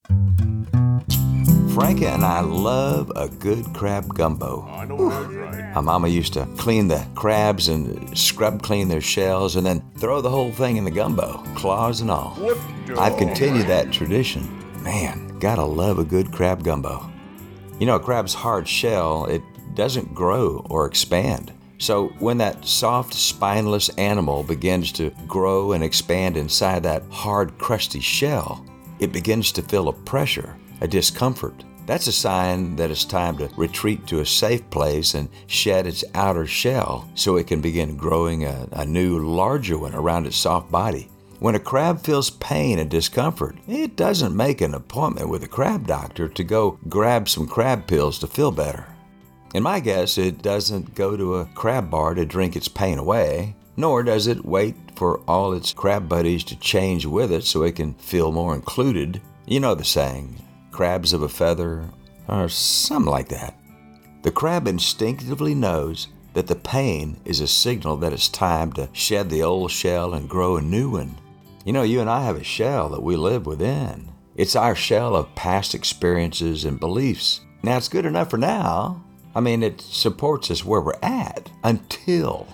Frankie and I love a good crab gumbo. I know that's right. My mama used to clean the crabs and scrub clean their shells and then throw the whole thing in the gumbo, claws and all. I've continued that tradition. Man, gotta love a good crab gumbo. You know, a crab's hard shell, it doesn't grow or expand. So when that soft, spineless animal begins to grow and expand inside that hard, crusty shell, it begins to feel a pressure, a discomfort. That's a sign that it's time to retreat to a safe place and shed its outer shell so it can begin growing a new, larger one around its soft body. When a crab feels pain and discomfort, it doesn't make an appointment with a crab doctor to go grab some crab pills to feel better. And my guess, it doesn't go to a crab bar to drink its pain away, nor does it wait for all its crab buddies to change with it so it can feel more included. You know the saying, crabs of a feather, or something like that. The crab instinctively knows that the pain is a signal that it's time to shed the old shell and grow a new one. You know, you and I have a shell that we live within. It's our shell of past experiences and beliefs. Now, it's good enough for now. I mean, it supports us where we're at until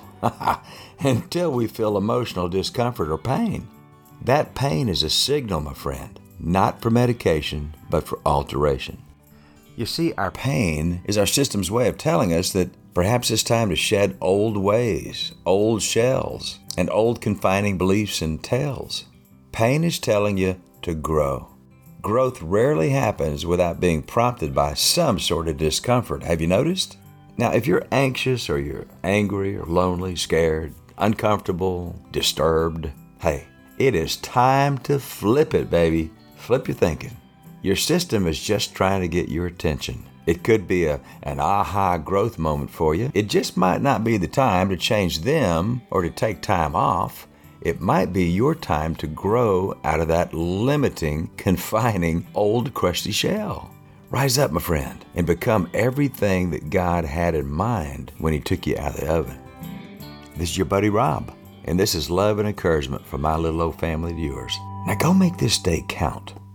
we feel emotional discomfort or pain. That pain is a signal, my friend, not for medication, but for alteration. You see, our pain is our system's way of telling us that perhaps it's time to shed old ways, old shells, and old confining beliefs and tales. Pain is telling you to grow. Growth rarely happens without being prompted by some sort of discomfort. Have you noticed? Now, if you're anxious or you're angry or lonely, scared, uncomfortable, disturbed, hey, it is time to flip it, baby. Flip your thinking. Your system is just trying to get your attention. It could be an aha growth moment for you. It just might not be the time to change them or to take time off. It might be your time to grow out of that limiting, confining, old, crusty shell. Rise up, my friend, and become everything that God had in mind when He took you out of the oven. This is your buddy Rob, and this is love and encouragement from my little old family to yours. Now go make this day count.